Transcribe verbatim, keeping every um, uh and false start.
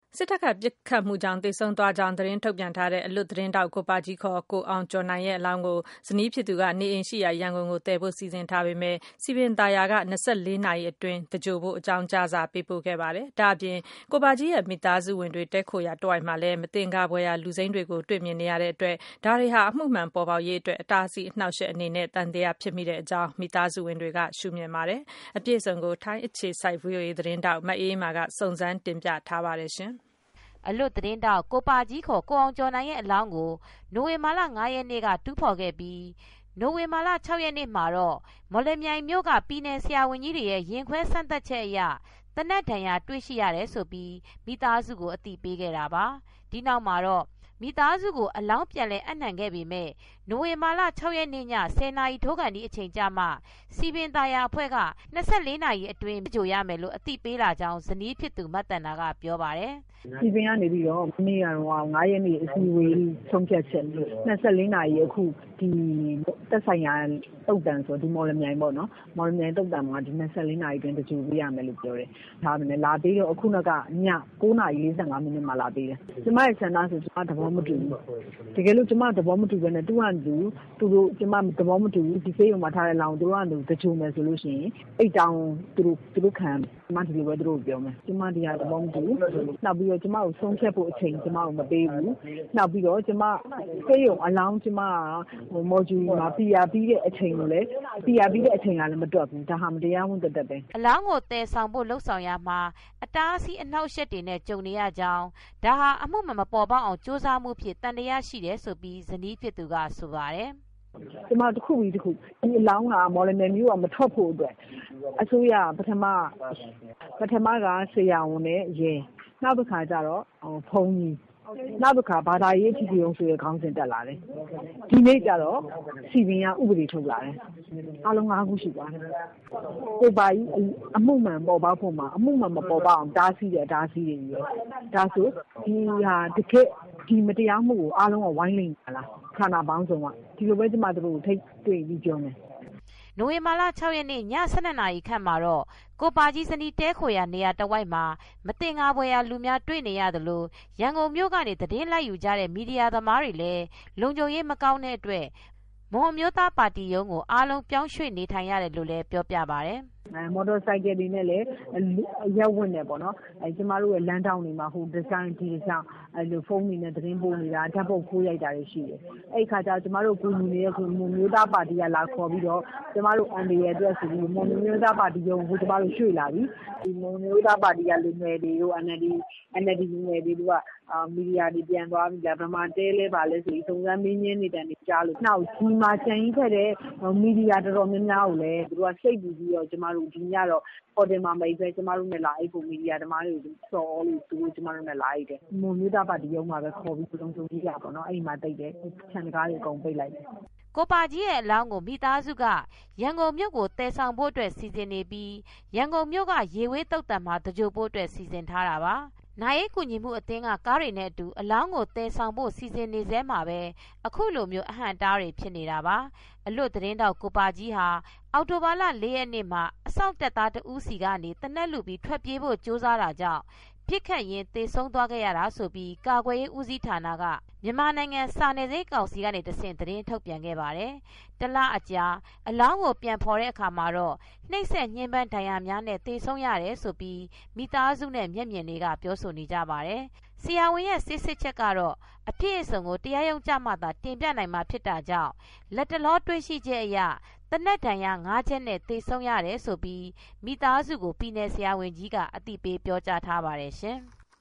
စစ်တပ်ကပစ်ခတ်မှုကြောင့်သေဆုံးသွားကြောင်းသတင်းထုတ်ပြန်ထားတဲ့အလွတ်သတင်းတောက်ကိုပါကြီးခေါ်ကိုအောင်ကျော်နိုင်ရဲ့အလောင်းကိုဇနီးဖြစ်သူကနေအိမ်ရှိရာရန်ကုန်ကိုတည်ဖို့စီစဉ်ထားပေမဲ့စီပင်သာယာက၂၄နာရီအတွင်းတကြိုဖို့အကြောင်းကြားစာပေးပို့ခဲ့ပါတယ်။ဒါအပြင်ကိုပါကြီးရဲ့မိသားစုဝင်တွေတဲခိုရာတဝိုက်မှာလည်းမတင်ကားပွဲရာလူစိမ်းတွေကိုတွေ့မြင်နေရတဲ့အတွက်ဒါတွေဟာအမှုမှန်ပေါ်ပေါက်ရေးအတွက်အတားအဆီးအနှောက်အယှက်အနေနဲ့တန်တရားဖြစ်မိတဲ့အကြောင်းမိသားစုဝင်တွေကရှုမြင်ပါတယ်။အပြည့်အစုံကိုထိုင်းအခြေစိုက် ဗွီအိုအေ သတင်းတောက်မအေးမာကစုံစမ်းတင်ပြထားပါတယ်ရှင်။အလွတ်သတင်းတောက်ကိုပါကြီးခေါ်ကိုအောင်ကျော်နိုင်ရဲ့အလောင်းကိုနိုဝင်ဘာလ၅ရက်နေ့ကတူးဖော်ခဲ့ပြီးနိုဝင်ဘာလ၆ရက်နေ့မှာတော့မော်လမြိုင်မြို့ကပြည်နယ်ဆရာဝန်ကြီးတွေရဲ့ရင်ခွဲစမ်းသပ်ချက်အရတနက်ဒဏ်ရာတွေ့ရှိရတယ်ဆိုပြီးမိသားစုကိုအသိပေးခဲ့တာပါ။ဒီနောက်မှာတော့မိသားစုကိုအလောင်းပြန်လည်အနှံခဲ့ပေမဲ့နိုဝင်ဘာလ၆ရက်နေ့ည၁၀နာရီထိုးကန်ဒီအချိန်ကြမှစီပင်သာယာအဖွဲ့က၂၄နာရီအတွင်းကြိုရမယ်လို့အသိပေးလာကြောင်းဇနီးဖြစ်သူမတ်တန်နာကပြောပါတယ်။စီပင်ကနေပြီးတော့မနေ့ကတော့၅ရက်နေ့အစည်းအဝေးဆုံးဖြတ်ချက်၂၄နာရီအခုဒီတက်ဆိုင်ရာတုတ်တန်ဆိုဒီမော်လမြိုင်ပေါ့နော်မော်လမြိုင်တုတ်တန်မှာဒီ၂၄နာရီအတွင်းတကြိုပေးရမယ်လို့ပြောတယ်။ဒါပဲလေလာပြီးတော့အခုနောက်ကည၉နာရီ၄၅မိနစ်မှလာပေးတယ်။ကျမရဲ့ဆန္ဒဆိုကျမသဘောမတူဘူး။တကယ်လို့ကျမသဘောမတူဘဲနဲ့သူကသူသူတို့ကျမသဘောမတူဘူးဒီဖေးရုံမှာထားတဲ့လောင်သူတို့ကသူတကြိုမယ်ဆိုလို့ရှိရင်အိတ်တောင်သူတို့သူတို့ခံကျမဒီလိုပဲသူတို့ပြောမယ်။ကျမဒီဟာသဘောမတူဘူး။နောက်ပြီးတော့ကျမကိုဆုံးဖြတ်ဖို့အချိန်ကျမကိုမပေးဘူး။နောက်ပြီးတော့ကျမဖေးရုံအလောင်းကျမဟိုမော်ဂျူမှာပီယာပြီးတဲ့အချိန်ကိုလည်းပီယာပြီးတဲ့အချိန်ကလည်းမတွက်ဘူးဒါဟာမတရားမှုတက်တက်ပဲအလောင်းကိုတည်ဆောင်ဖို့လှုပ်ဆောင်ရမှာအတားအဆီးအနှောက်အယှက်တွေနဲ့ကြုံနေရကြောင်းဒါဟာအမှုမှမပေါ်ပေါက်အောင်စ조사မှုဖြစ်တန်တရားရှိတယ်ဆိုပြီးဇနီးဖြစ်သူကဆိုပါတယ်ကျမတစ်ခုပြီးတစ်ခုဒီအလောင်းကမော်လမြိုင်မြို့ကမထွက်ဖို့အတွက်အစိုးရပထမပထမကဆရာဝန်နဲ့ရေနောက်တစ်ခါကျတော့ဖုန်းကြီးနောက်တစ်ခါဘာသာရေးအထူးရုံးဆိုရခေါင်းစဉ်တက်လာတယ်ဒီနေ့ကျတော့စီပင်ကဥပဒေထုတ်လာတယ်အားလုံး၅ခုရှိသွားတယ်ကိုပါကြီးအမှုမှန်ပေါ်ပေါက်ဖို့မှာအမှုမှန်မပေါ်ပေါက်အောင်တားဆီးတယ်တားဆီးတယ်ကြီးဒါဆိုဒီဟာတကယ်ဒီမတရားမှုကိုအားလုံးကဝိုင်းလိမ့်လာခန္ဓာပေါင်းစုံကဒီလိုပဲကျမတို့ထိတ်တွေ့ပြီးပြောမယ်နိုဝင်ဘာလ၆ရက်နေ့ည၁၂နာရီခန့်မှာတော့ကိုပါကြီးစနီတဲခိုရာနေရာတဝိုက်မှာမတင်ငါပွဲရာလူများတွေ့နေရသလိုရန်ကုန်မြို့ကနေသတင်းလိုက်ယူကြတဲ့မီဒီယာသမားတွေလည်းလုံခြုံရေးမကောင်းတဲ့အတွက်မွန်မျိုးသားပါတီရုံးကိုအားလုံးပြောင်းရွှေ့နေထိုင်ရတယ်လို့လည်းပြောပြပါတယ်မော်တော်ဆိုင်ကယ်တွေနဲ့လည်းရက်ဝင်နေပေါ့နော်အဲကျမတို့ရဲ့လမ်းတောင်တွေမှာဟိုဒီဇိုင်းဒီဇိုင်းအဲလိုဖုန်းတွေနဲ့သတင်းပို့နေတာဓာတ်ပုံခိုးရိုက်တာတွေရှိတယ်အဲ့ခါကျကျမတို့ကိုလူနေတဲ့ကိုမျိုးသားပါတီကလာခေါ်ပြီးတော့ကျမတို့အန်ဒီရဲ့အတွက်ဆိုပြီးမွန်မျိုးသားပါတီရုံးကိုကျမတို့ရွှေ့လာပြီဒီမွန်မျိုးသားပါတီကလူငယ်တွေတို့ အန် အယ် ဒီ အန် အယ် ဒီ လူငယ်တွေတို့ကအာမီဒီယာတွေပြန်သွားပြီလားဗမာတဲလဲပါလဲဆိုပြီးစုံစမ်းမင်းင်းနေတဲ့နေကြားလို့နောက်ဒီမှာချန်ကြီးခဲ့တဲ့မီဒီယာတော်တော်များများကိုလည်းသူတို့ကစိတ်ပူပြီးတော့ကျမတို့ဒီညတော့ဟိုတယ်မှာမိတ်ပဲကျမတို့နဲ့လာအိတ်ဖို့မီဒီယာဓမ္မတွေကိုစော်လို့သူတို့ကျမတို့နဲ့လာအိတ်တယ်မွန်မျိုးသားပါတီရုံးမှာပဲခေါ်ပြီးလုံခြုံရေးရပါတော့အဲ့မှာတိတ်တယ်ခြံကားတွေအကုန်ပိတ်လိုက်တယ်ကိုပါကြီးရဲ့အလောင်းကိုမိသားစုကရန်ကုန်မြို့ကိုတည်ဆောင်ဖို့အတွက်စီစဉ်နေပြီးရန်ကုန်မြို့ကရေဝေးတုတ်တံမှာတကြိုဖို့အတွက်စီစဉ်ထားတာပါနိုင်ရေးကူညီမှုအသင်းကကားတွေနဲ့အတူအလောင်းကိုတည်ဆောင်ဖို့စီစဉ်နေစဲမှာပဲအခုလိုမျိုးအဟန့်တားတွေဖြစ်နေတာပါအလွတ်သတင်းတောက်ကိုပါကြီးဟာအော်တိုဘာလ၄ရက်နေ့မှာအစောင့်တပ်သားတဦးစီကနေတနက်လူပြီးထွက်ပြေးဖို့ကြိုးစားတာကြောင့်ပြစ်ခတ်ရင်သေဆုံးသွားခဲ့ရတာဆိုပြီးကာကွယ်ရေးဦးစီးဌာနကမြန်မာနိုင်ငံစာနယ်ဇင်းကောင်စီကနေတဆင့်သတင်းထုတ်ပြန်ခဲ့ပါတယ်။တလအကြာအလောင်းကိုပြန်ဖော်တဲ့အခါမှာတော့နှိမ့်ဆက်ညှဉ်းပန်းဒဏ်ရာများနဲ့သေဆုံးရတယ်ဆိုပြီးမိသားစုနဲ့မျက်မြင်တွေကပြောဆိုနေကြပါတယ်။ဆရာဝန်ရဲ့စစ်စစ်ချက်ကတော့အဖြစ်အဆုံကိုတရားရုံးကြမှသာတင်ပြနိုင်မှာဖြစ်တာကြောင့်လက်တလောတွေ့ရှိချက်အရတနက်ဒဏ်ရာ၅ချက်နဲ့သေဆုံးရတယ်ဆိုပြီးမိသားစုကိုပြည်နယ်ဆရာဝန်ကြီးကအသိပေးပြောကြားထားပါတယ်ရှင်။